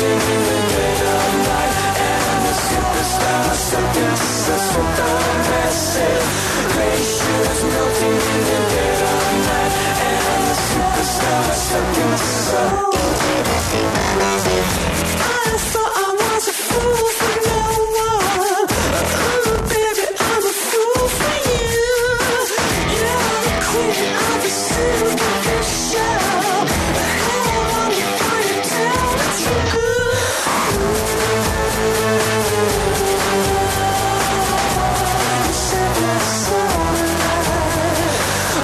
melting in the dead of night, and the superstars something so supermassive. Glaciers melting in the dead of night, and the superstars something so. I thought I was a fool for no one. Oh, baby, I'm a fool for you. You're the queen of the superficial. How long you gonna tell the truth? You set my soul alight.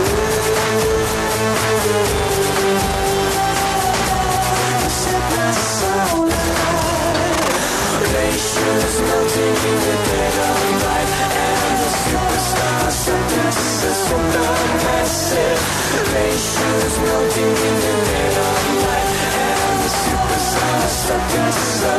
You set my soul alight. Glaciers melting in the dead of night, and the superstars something so supermassive. Glaciers melting in the dead of night, and the superstars something so.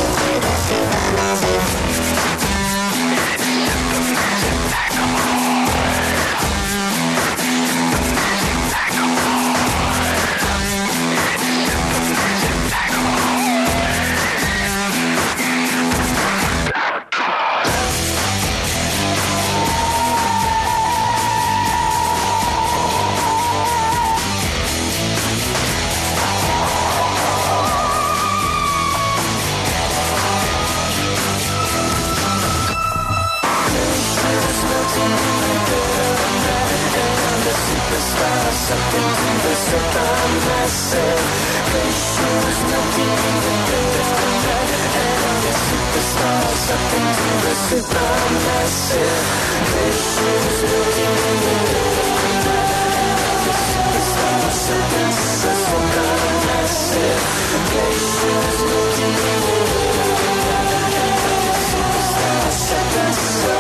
Superstars something the supermassive. Glaciers melting in the dead of night, and the superstars something the supermassive. Glaciers melting in the dead of night, and the superstars something so supermassive. Glaciers melting in the dead of night, and the superstars something so.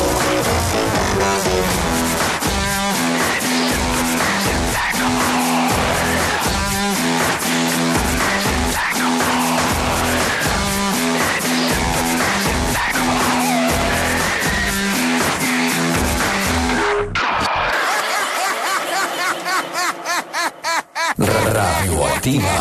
Radioactiva.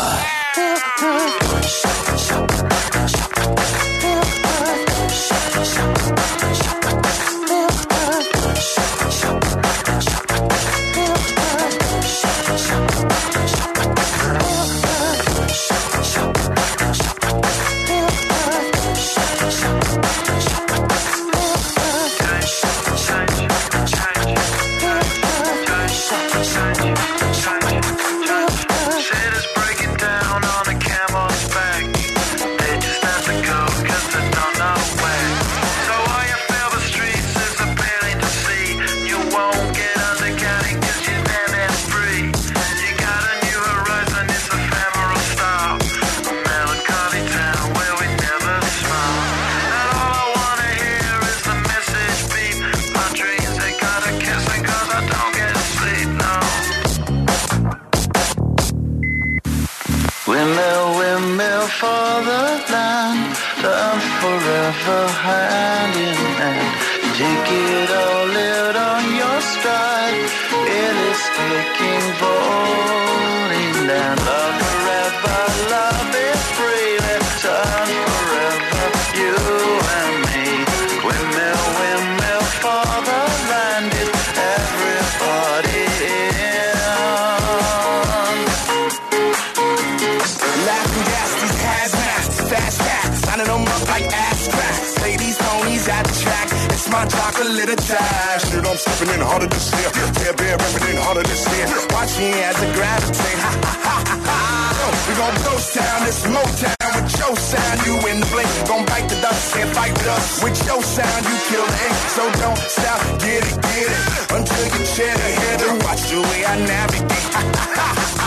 Forever hand in hand, take it all out on your stride. It is taking, falling down. Love forever, love is free. Let's turn forever, you and me. Windmill, windmill for the land, is everybody in. Laughing gas, these hazmats, fast cats, signing them up like ass cracks. Say these ponies at the track, it's my chocolate attack. Shit, I'm stepping in harder this year. Tear bear repping in harder this year. Watch me as I gravitate. Ha ha ha ha ha. We gon' ghost town, this Motown with your sound. You in the blink, gon' bite the dust, can't fight with us. With your sound, you kill the ink, so don't stop. Get it, until you chin a hitter. Watch the way I navigate. Ha ha ha ha ha.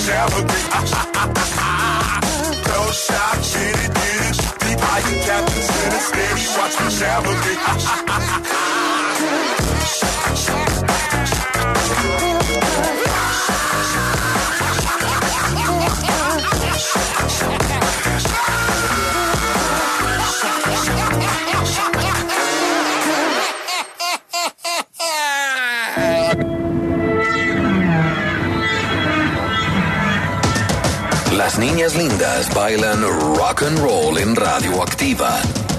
extravagant. Go shop, get it. Deep high captains in a steady, watch me navigate. Las niñas lindas bailan rock and roll en Radioactiva.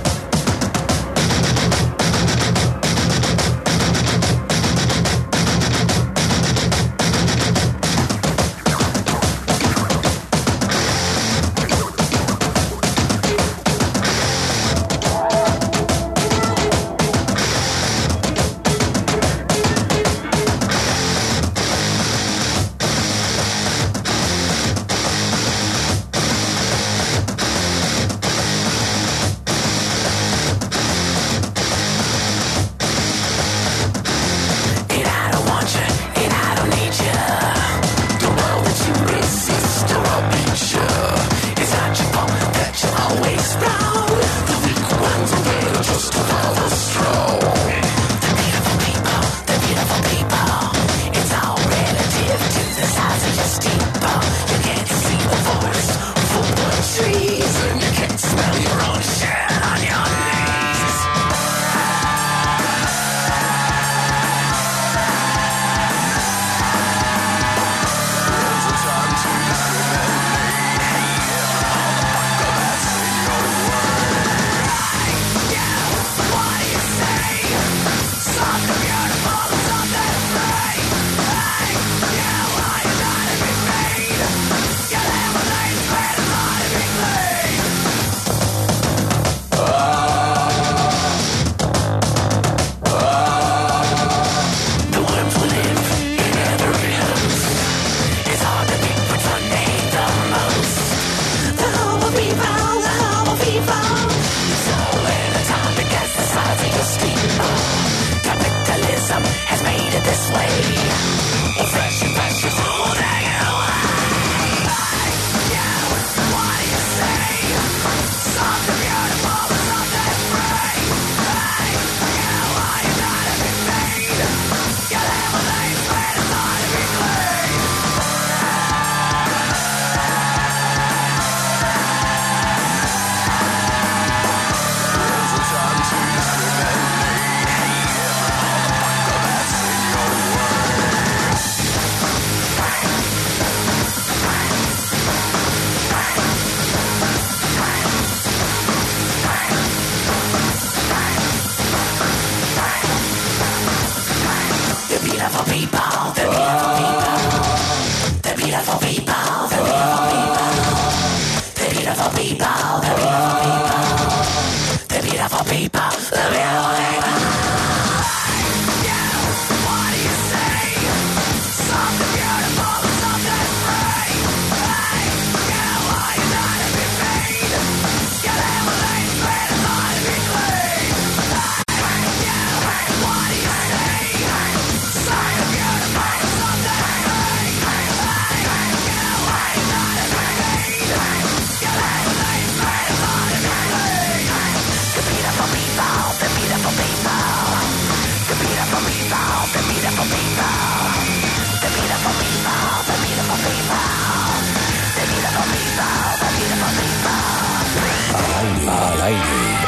Al aire,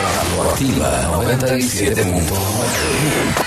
Radioactiva 97.9.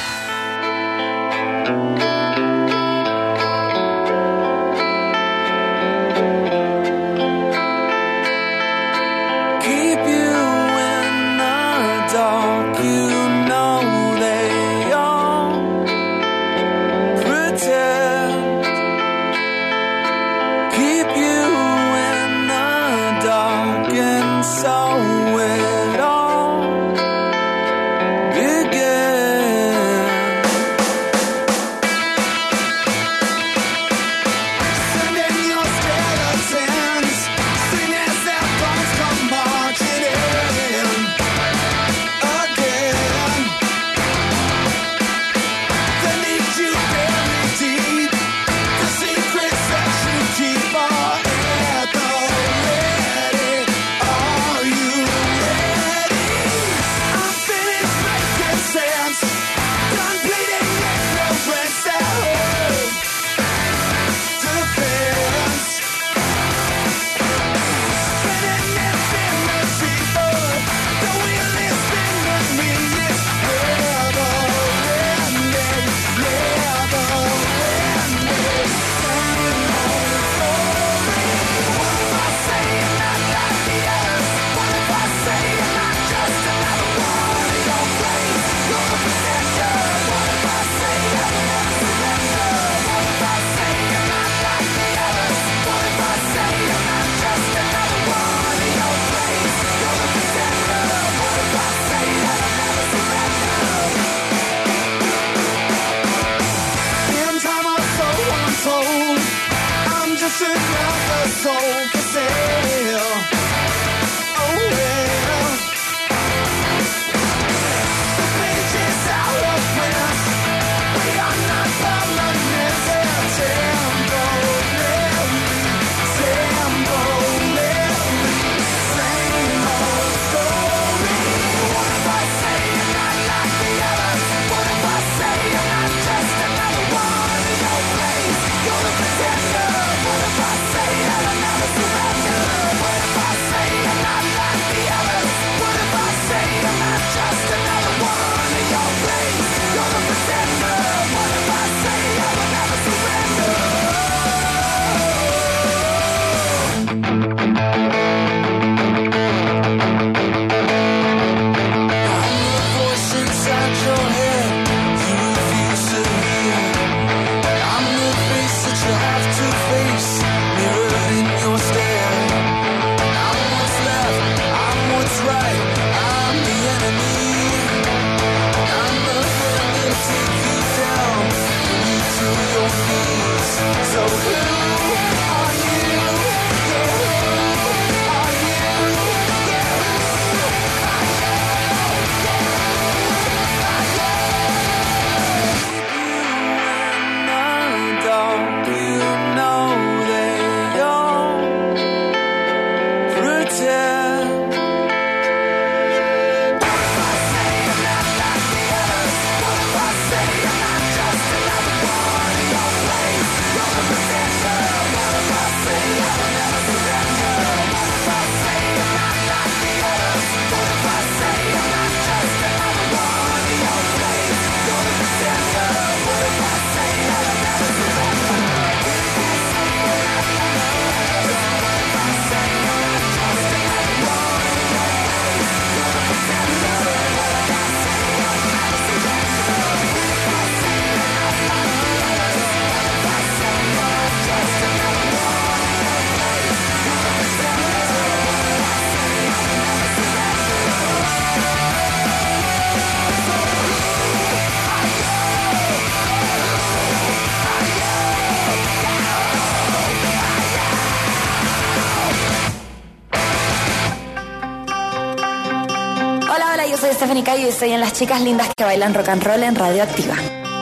Stephanie Cayo y estoy en Las Chicas Lindas que Bailan Rock and Roll en Radioactiva.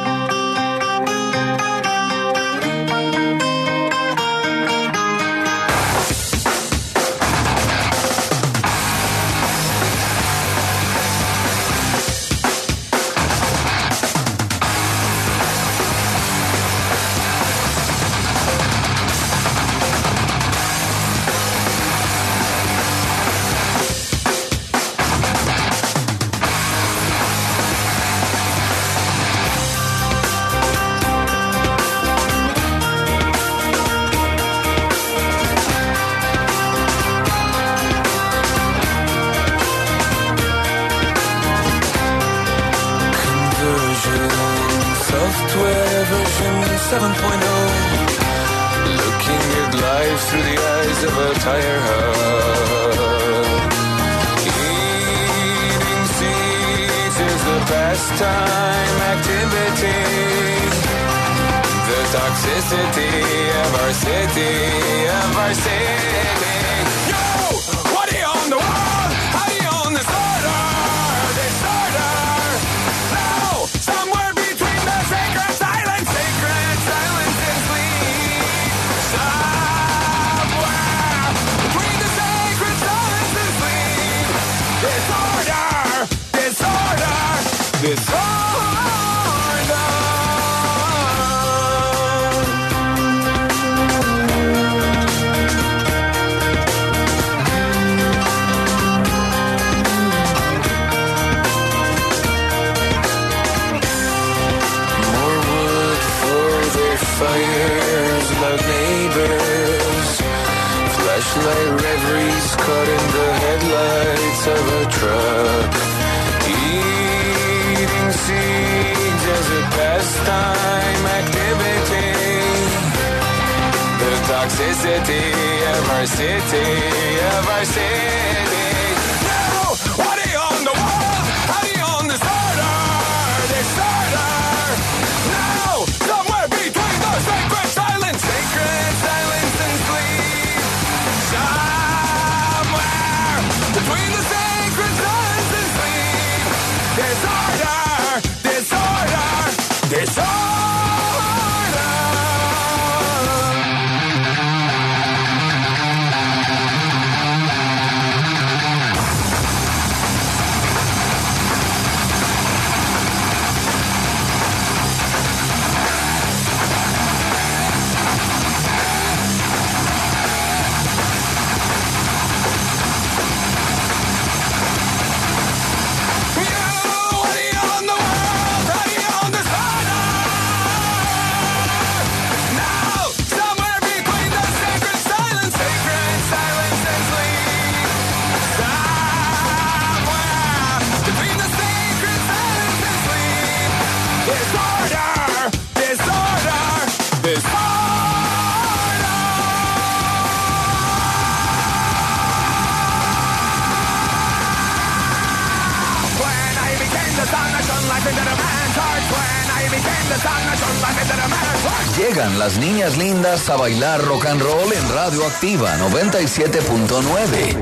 Software version 7.0. Looking at life through the eyes of a tire hub. Eating seeds is the pastime activity. The toxicity of our city, Yo! What do you own the world? How do you own this order? Disorder! Now! Somewhere between the sacred silence and sleep. Somewhere between the sacred silence and sleep. Disorder! Disorder! Disorder! Fires, loud neighbors, flashlight reveries caught in the headlights of a truck. Eating seeds as a pastime activity. The toxicity of our city, Now, what do you own the world? How do you own this order? Disorder! Now, somewhere between the sacred silence and sleep. Somewhere between the sacred silence and sleep. Disorder, disorder, disorder. Llegan las niñas lindas a bailar rock and roll en Radioactiva 97.9.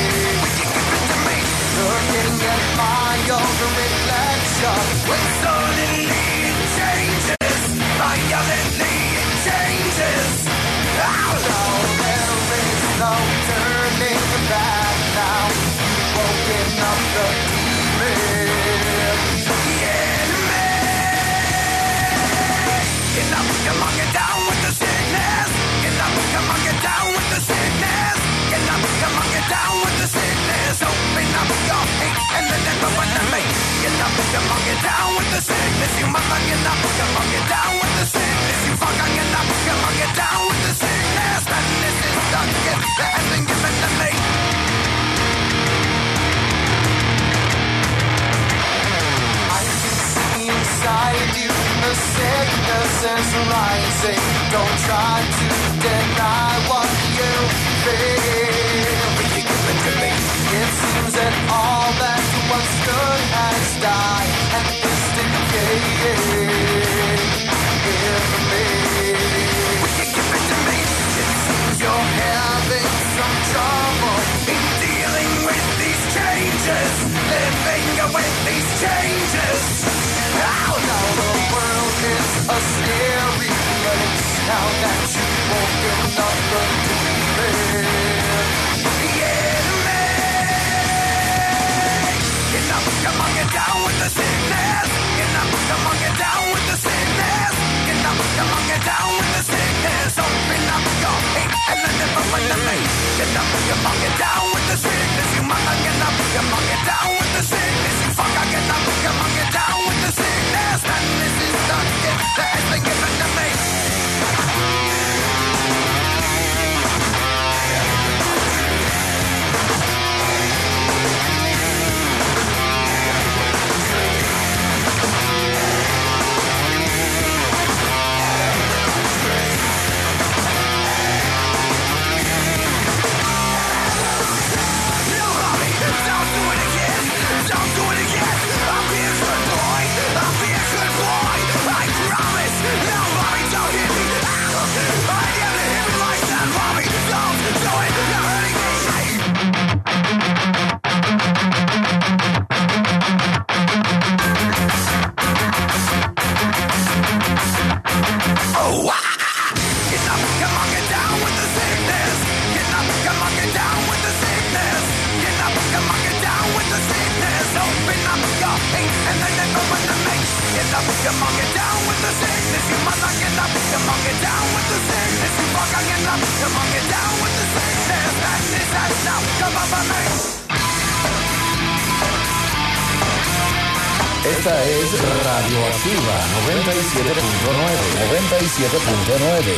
Reflection, when slowly is rising. Don't try to deny what you feel. Will you give it to me? It seems that all that once stood has died and is decaying in me. Will you give it to me? It seems you're having some trouble in dealing with these changes, living with these changes. Now the world is a scary place. Now that you've woken up the demon, yeah, man. Get up, come on, get down with the sickness. Get up, come on, get down with the sickness. Get up, come on, get down with the sickness. Open up your hate and let it open to me. Get up, come on, get down with the sickness. You mama, get up, come on, get down with the sickness. You fucker, get up, come on, get down with the sickness. And this is the gift that has been given to me. Esta es Radioactiva 97.9.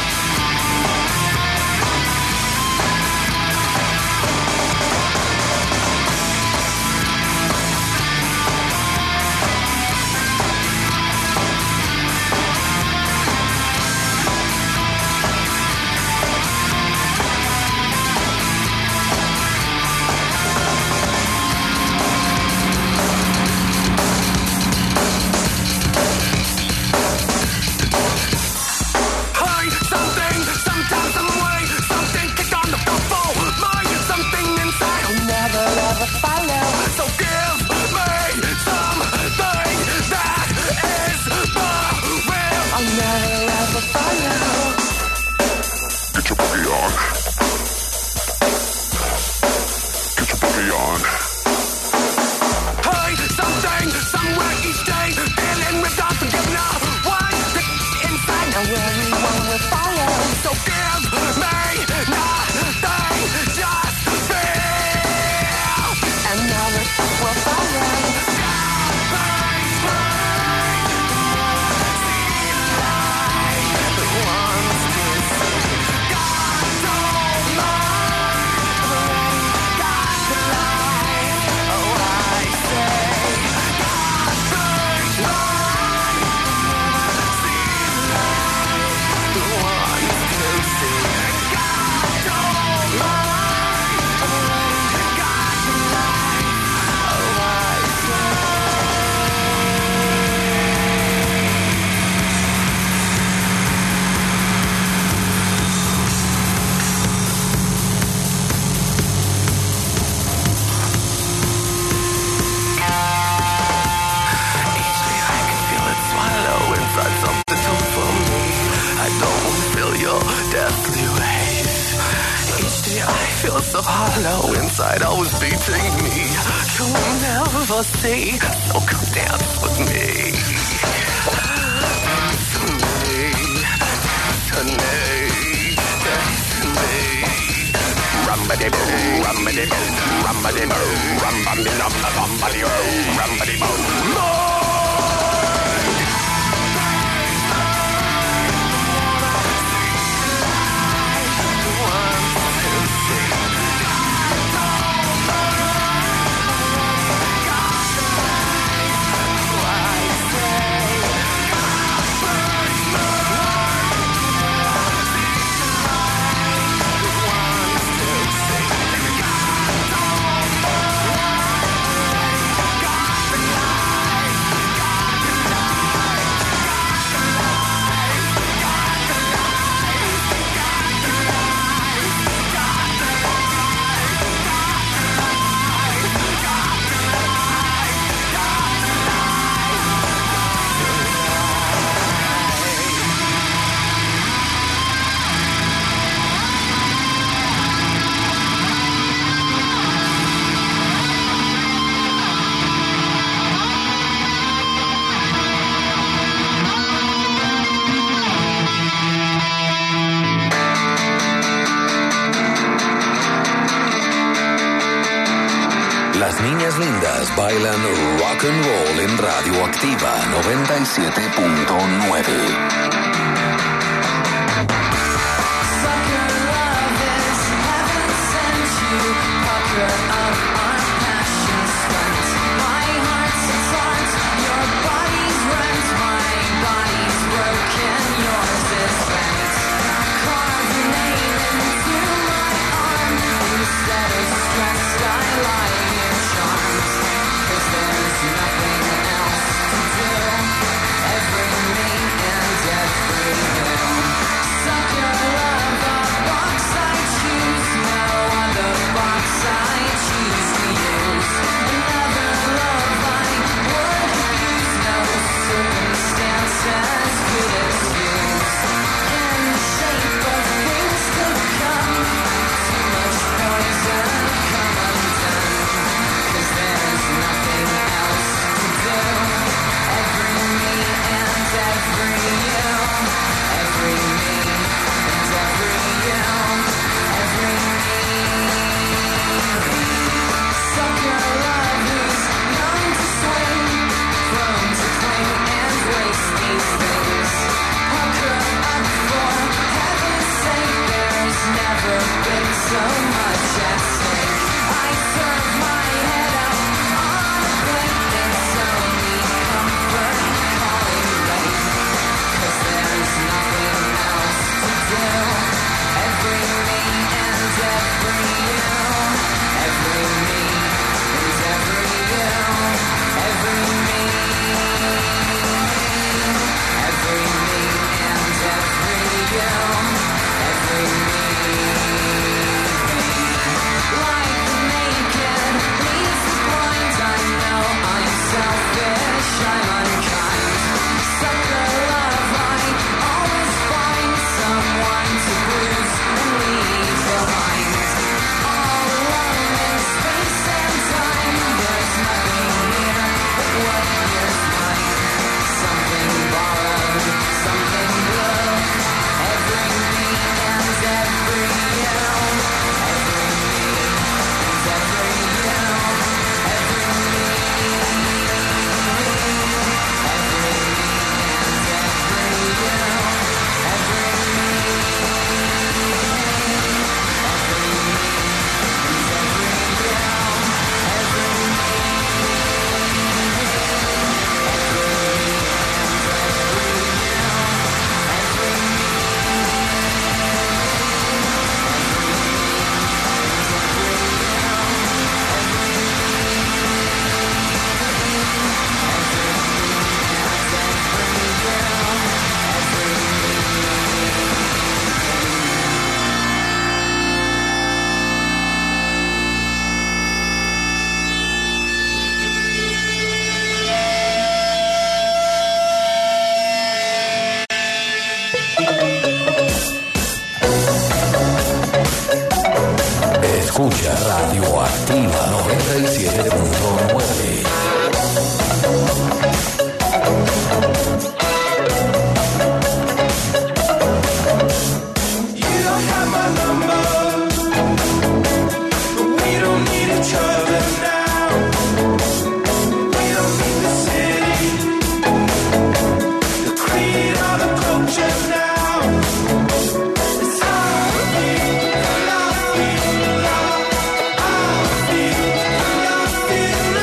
Hollow inside, always beating me. You'll never see, so come dance with me. Dance with me, dance with me, dance with me. Rumbity-boo, rumbity-boo, rumbity-boo, rumbity-boo, rumbity-boo. Burn, burn. niñas lindas bailan rock and roll en Radioactiva 97.9. Escucha Radioactiva 97.9. Feel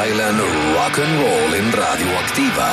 bailan rock and roll en Radioactiva.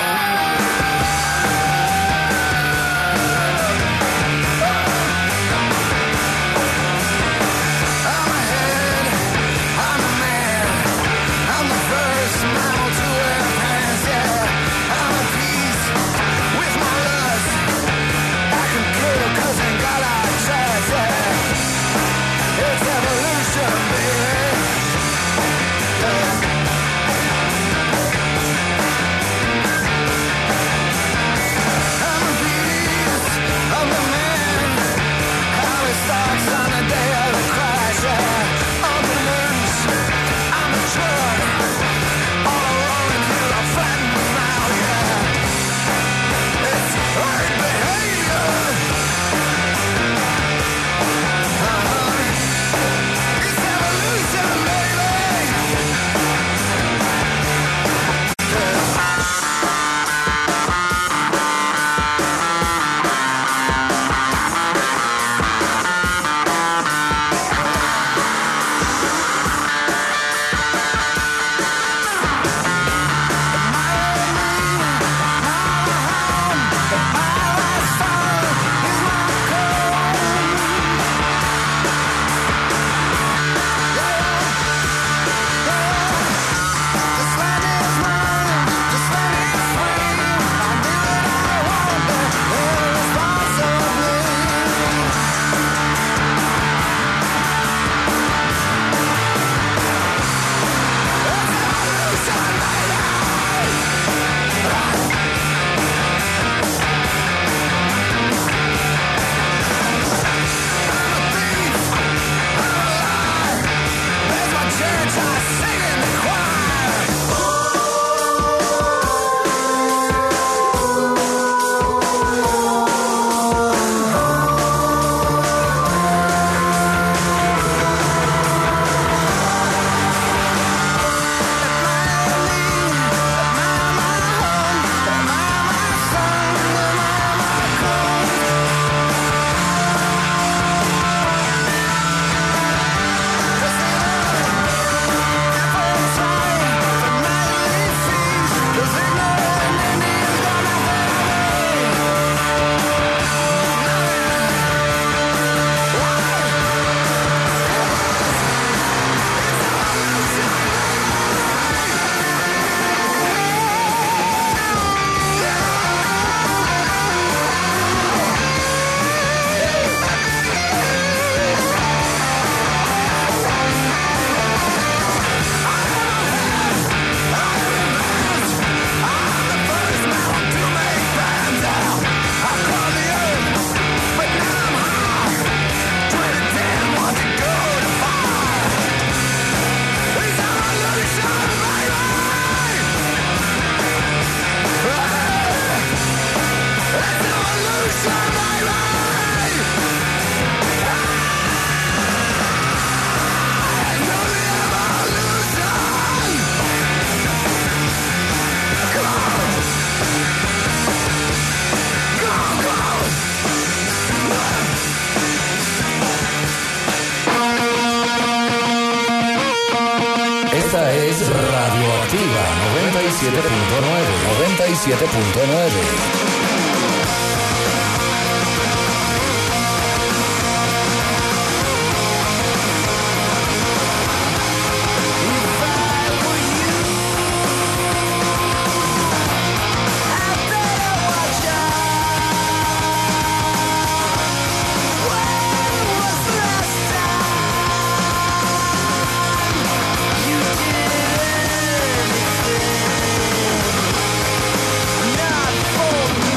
Esta es Radioactiva 97.9. Not for me.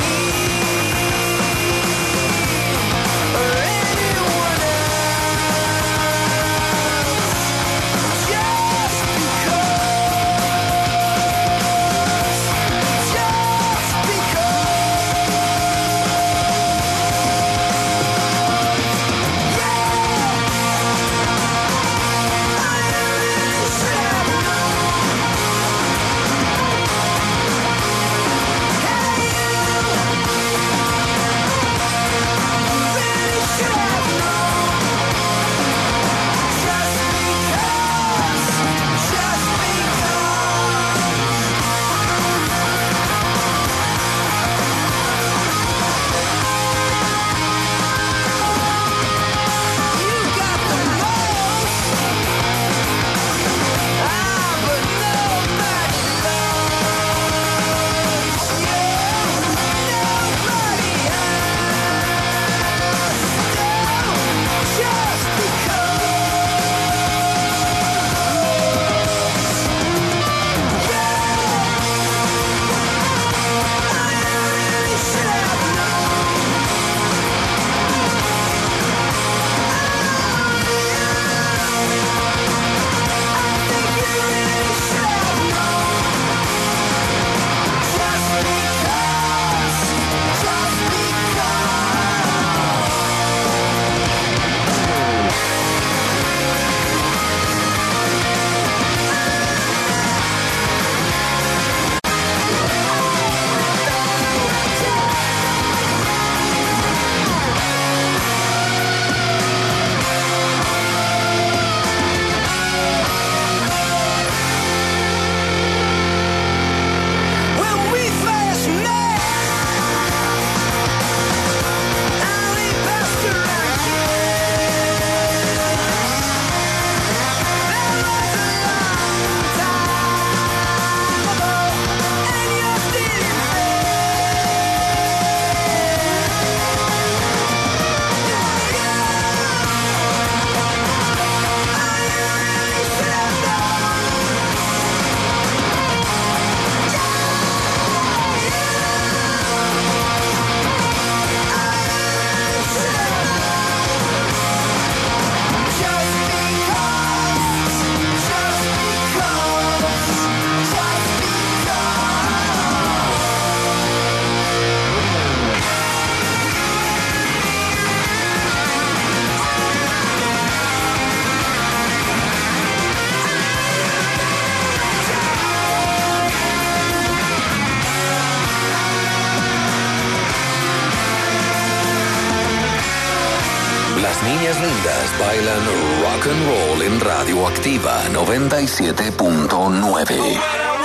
niñas lindas bailan rock and roll en Radioactiva 97.9.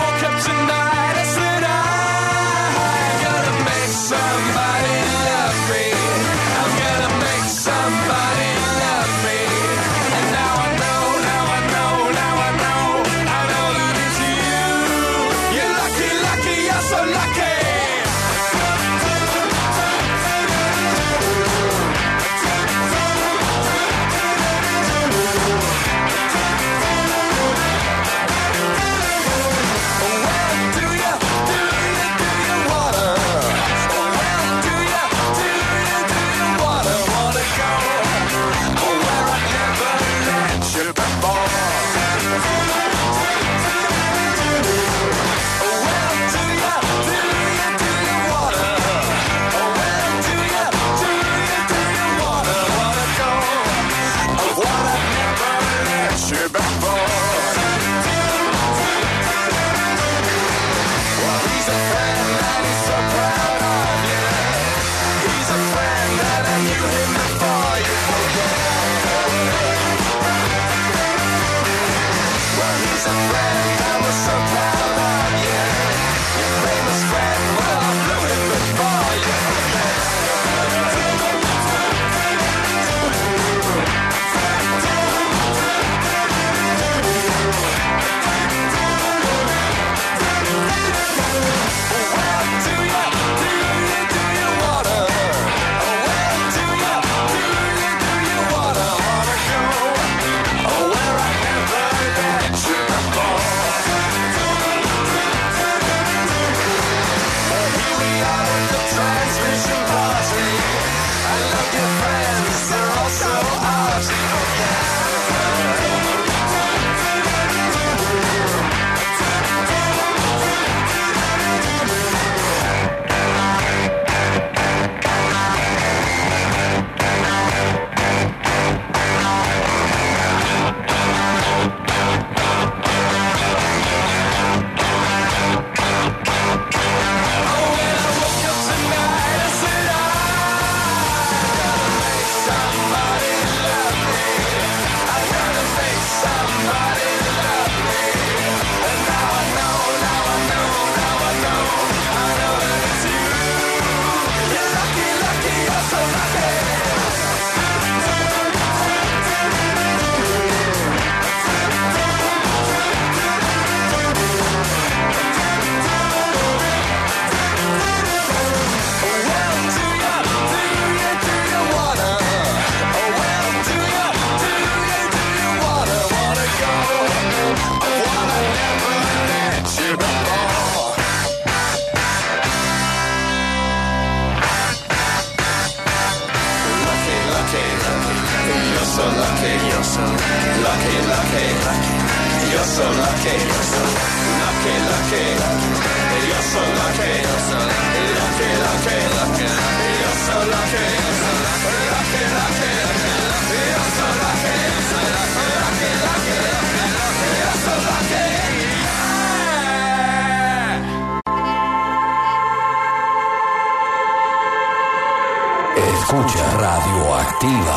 Escucha Radioactiva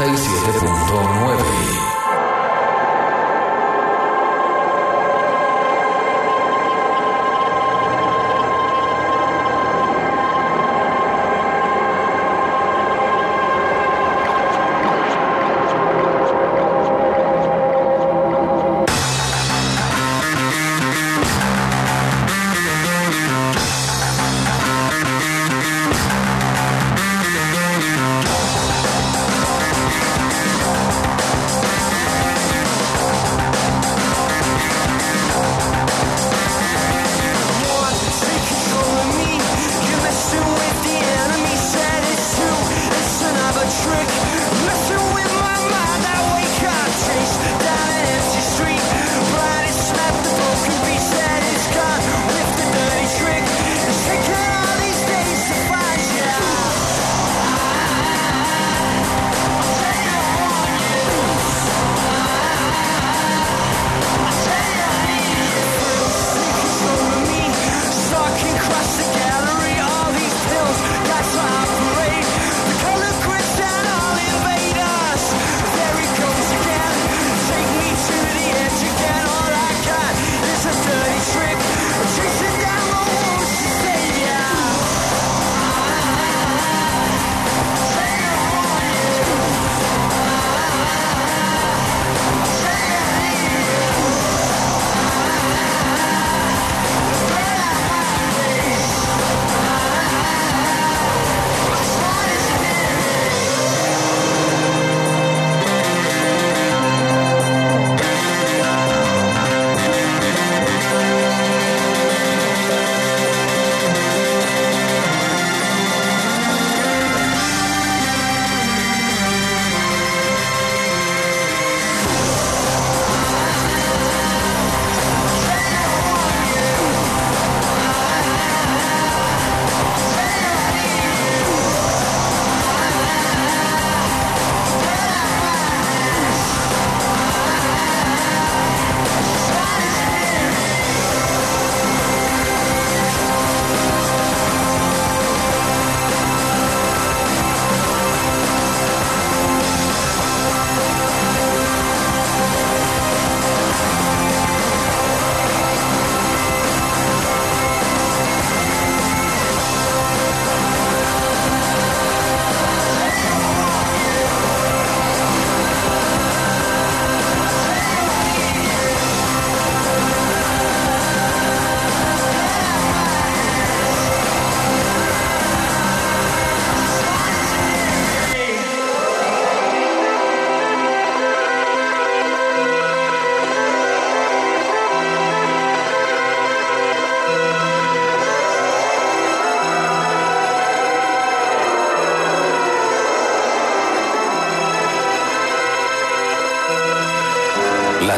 97.9.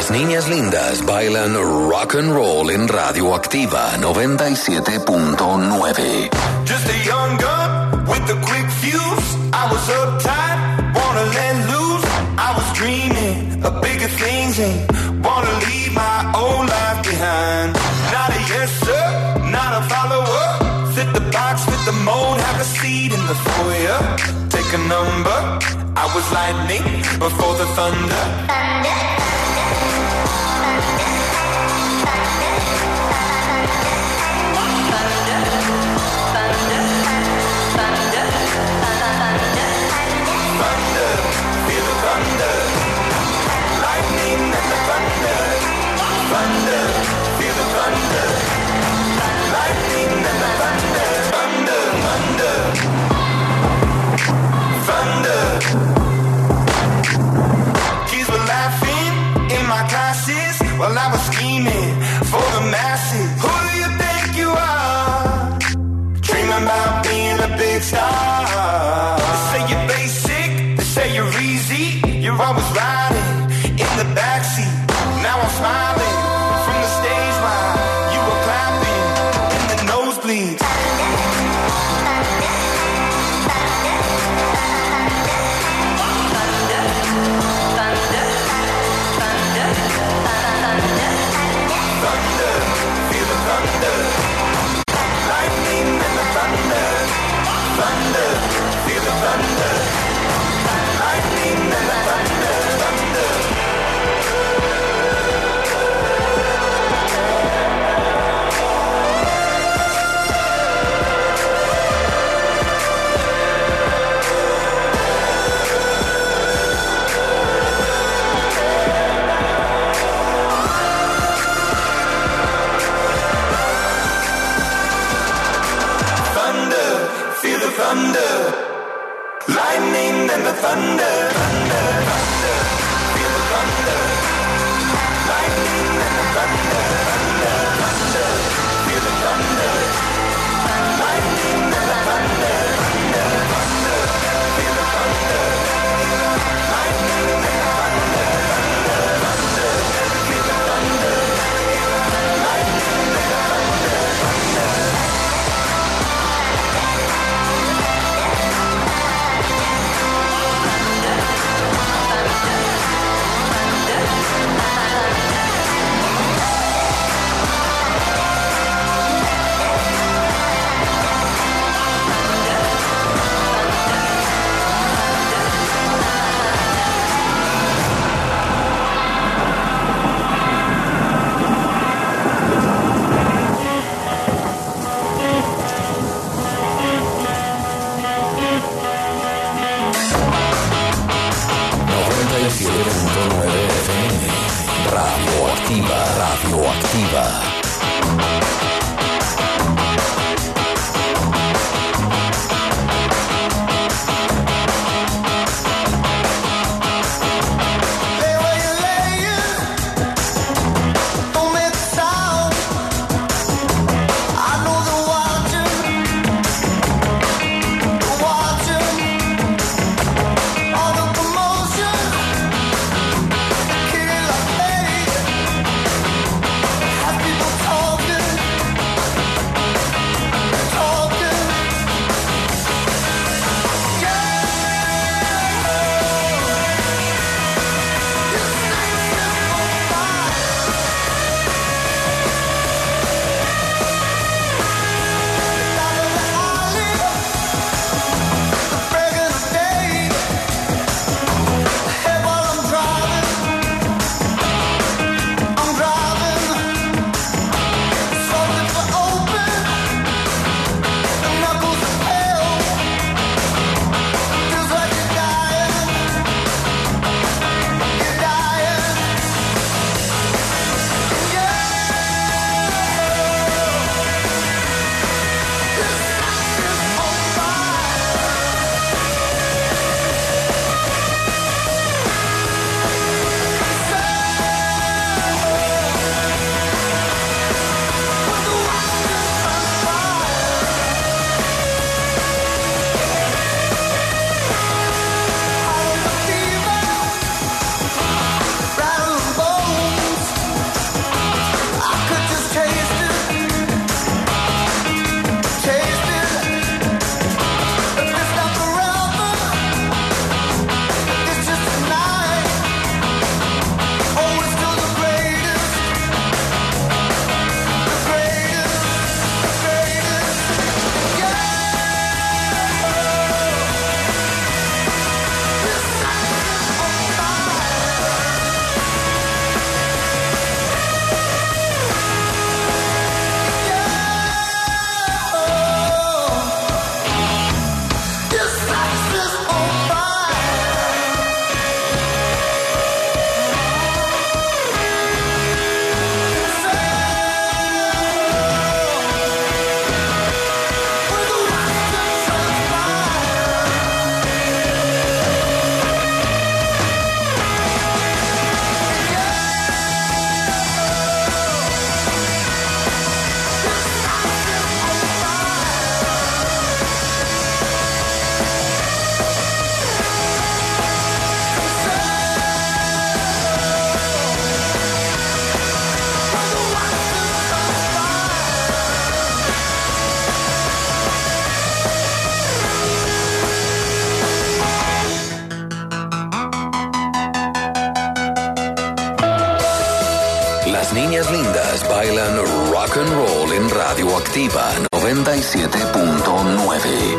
Las niñas lindas bailan rock and roll en Radioactiva 97.9. Just a young gun with a quick fuse. I was uptight, wanna let loose. I was dreaming of bigger things and wanna leave my old life behind. Not a yes sir, not a follower. Fit the box, fit the mold, have a seat in the foyer. Take a number. I was lightning before the thunder. While I was scheming for the masses. Who do you think you are? Dreaming about being a big star. They say you're basic, they say you're easy. You're always riding in the backseat. Now I'm smiling from the stage while you were clapping in the nosebleeds. Lightning and the thunder, thunder, thunder, feel the thunder. Lightning and the thunder, thunder, thunder, feel the thunder. Lightning and the thunder, thunder, thunder, feel the thunder. Lightning and the thunder, thunder, thunder, feel the thunder. Lightning and the thunder, thunder. Las niñas lindas bailan rock and roll en Radioactiva 97.9.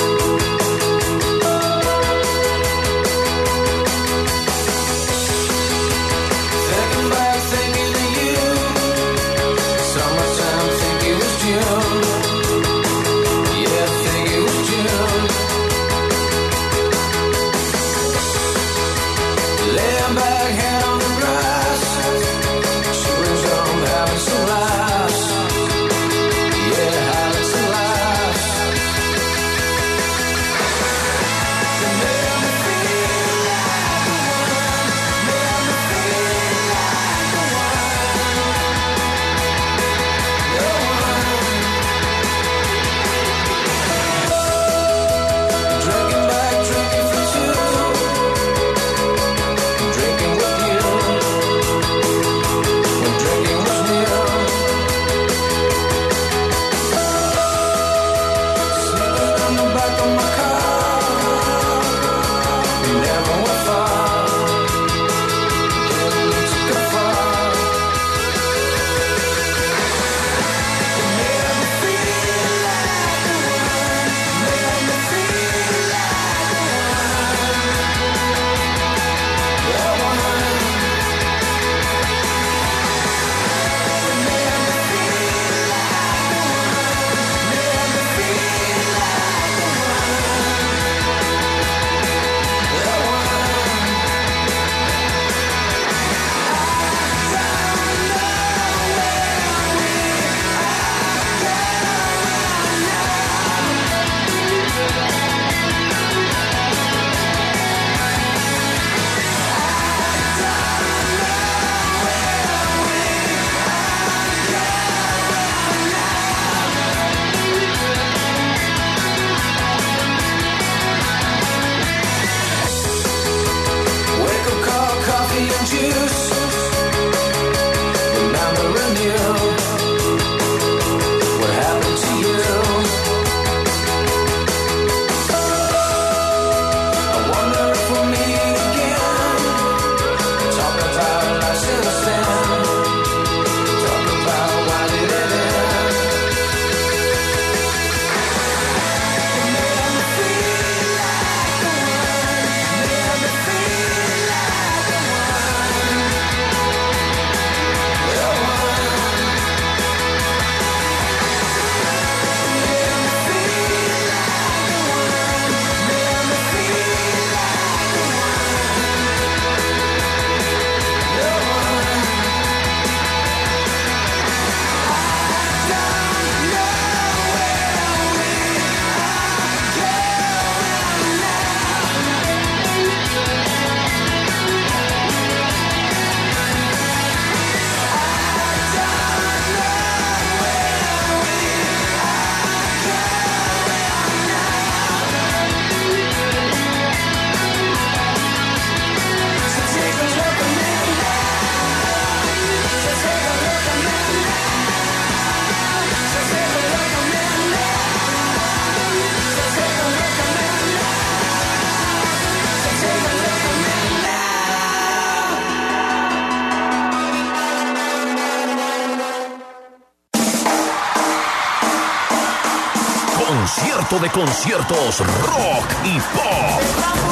De conciertos rock y pop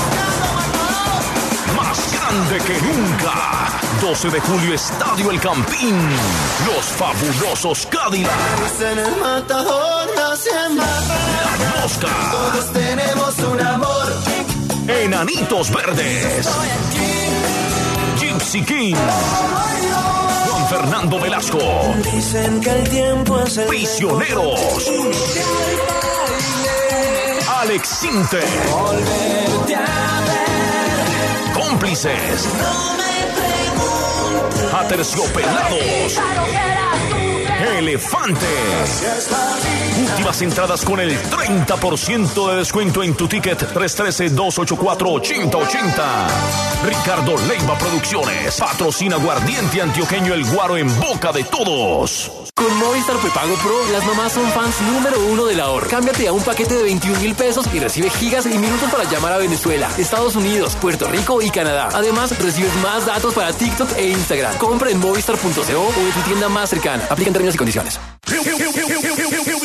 más grande que nunca. 12 de julio, Estadio El Campín. Los fabulosos Cadillacs. En el Matador nacen La Mosca. Todos tenemos un amor. Enanitos Verdes. Gypsy King. Juan Fernando Velasco. Dicen que el tiempo es el Prisioneros. Alex Sinter. volverte a ver. Cómplices. No me preguntes. Aterciopelados. Elefantes. Últimas entradas con el 30% de descuento en tu ticket 313-284-8080. Ricardo Leiva Producciones. Patrocina Aguardiente Antioqueño El Guaro en boca de todos. Con Movistar Prepago Pro, las mamás son fans número 1 del ahorro. Cámbiate a un paquete de 21.000 pesos y recibe gigas y minutos para llamar a Venezuela, Estados Unidos, Puerto Rico y Canadá. Además, recibes más datos para TikTok e Instagram. Compra en movistar.co o en tu tienda más cercana. Aplican términos y condiciones.